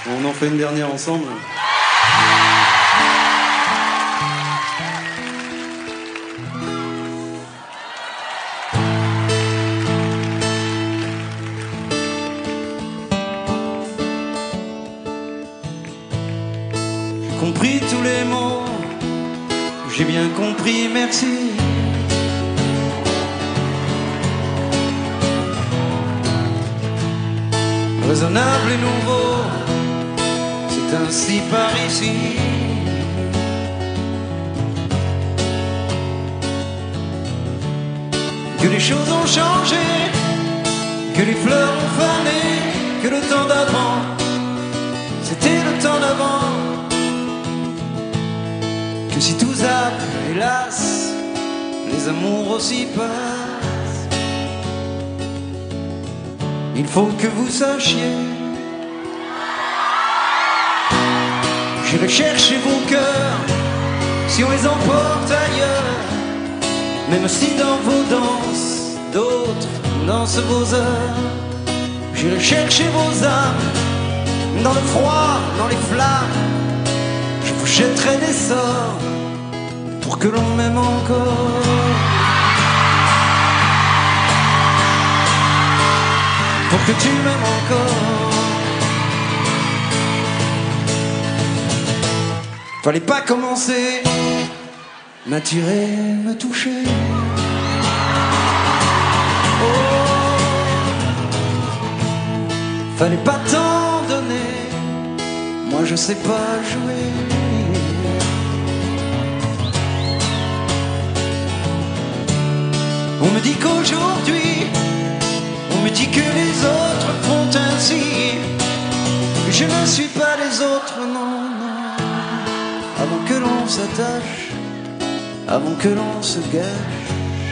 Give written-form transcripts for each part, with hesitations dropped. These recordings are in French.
On en fait une dernière ensemble. J'ai compris tous les mots, j'ai bien compris, merci. Raisonnable et nouveau, c'est ainsi par ici. Que les choses ont changé, que les fleurs ont fané, que le temps d'avant, c'était le temps d'avant. Que si tout zappe, hélas, les amours aussi passent. Il faut que vous sachiez, j'irai chercher vos cœurs si on les emporte ailleurs. Même si dans vos danses, d'autres dansent vos heures. J'irai chercher vos âmes dans le froid, dans les flammes. Je vous jetterai des sorts pour que l'on m'aime encore. Pour que tu m'aimes encore. Fallait pas commencer, m'attirer, me toucher. Oh, fallait pas t'en donner, moi je sais pas jouer. On me dit qu'aujourd'hui, on me dit que les autres font ainsi. Je ne suis pas les autres, non, non. Avant que l'on s'attache, avant que l'on se gâche,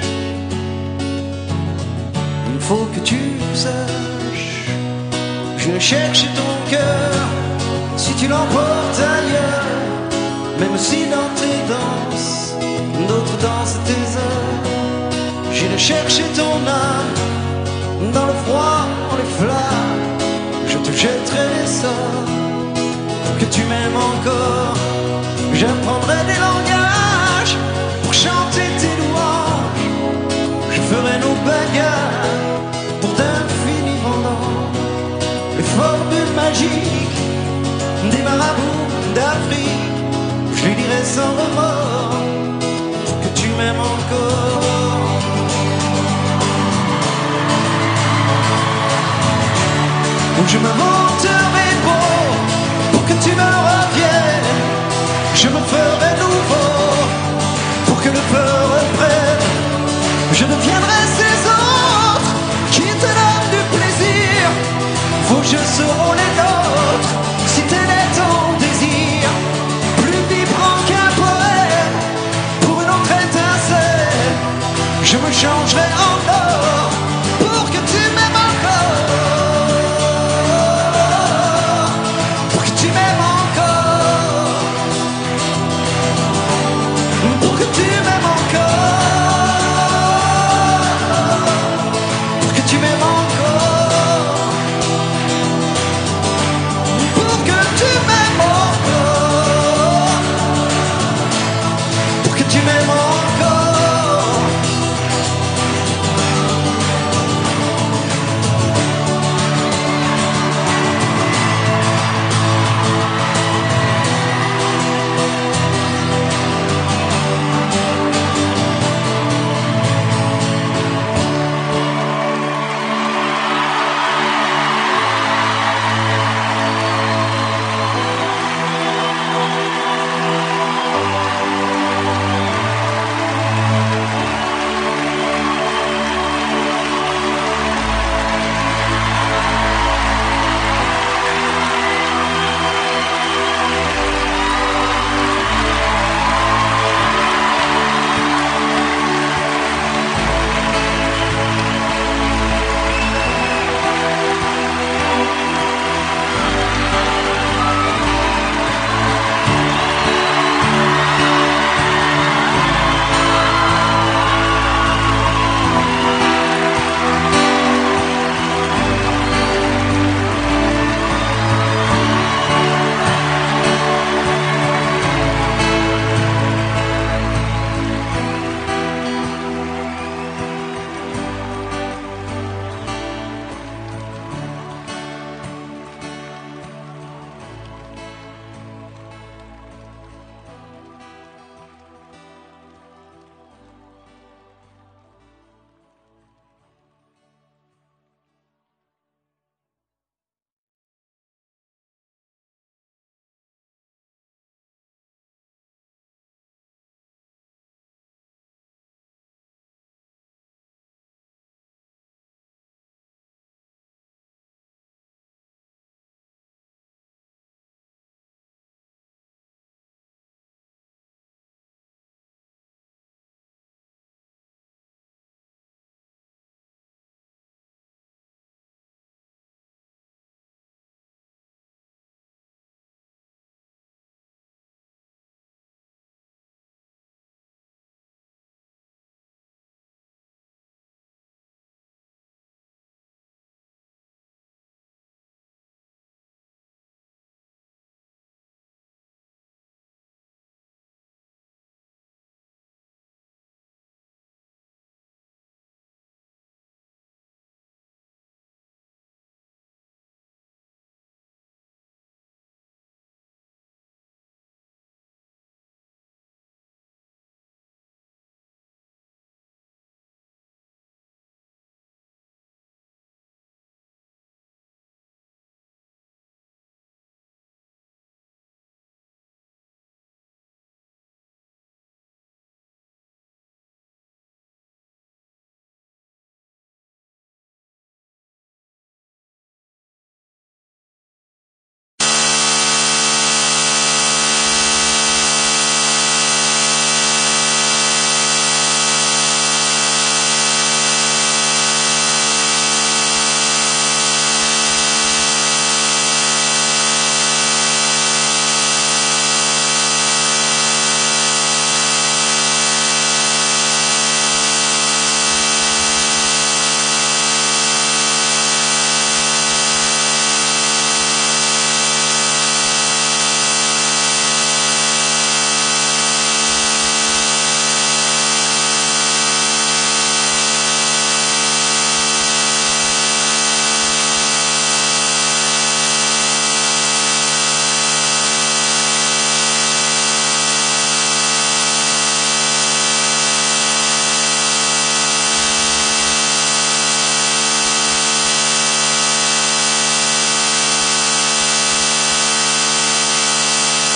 il faut que tu saches. Je cherche ton cœur, si tu l'emportes ailleurs. Même si dans tes danses, d'autres dansent tes heures. J'irai chercher ton âme dans le froid, dans les flammes. Je te jetterai les sorts pour que tu m'aimes encore. J'apprendrai des langages pour chanter tes louanges. Je ferai nos bagarres pour d'infinis vendanges. Les formules magiques des marabouts d'Afrique, je les dirai sans remords pour que tu m'aimes encore. Je m'inventerai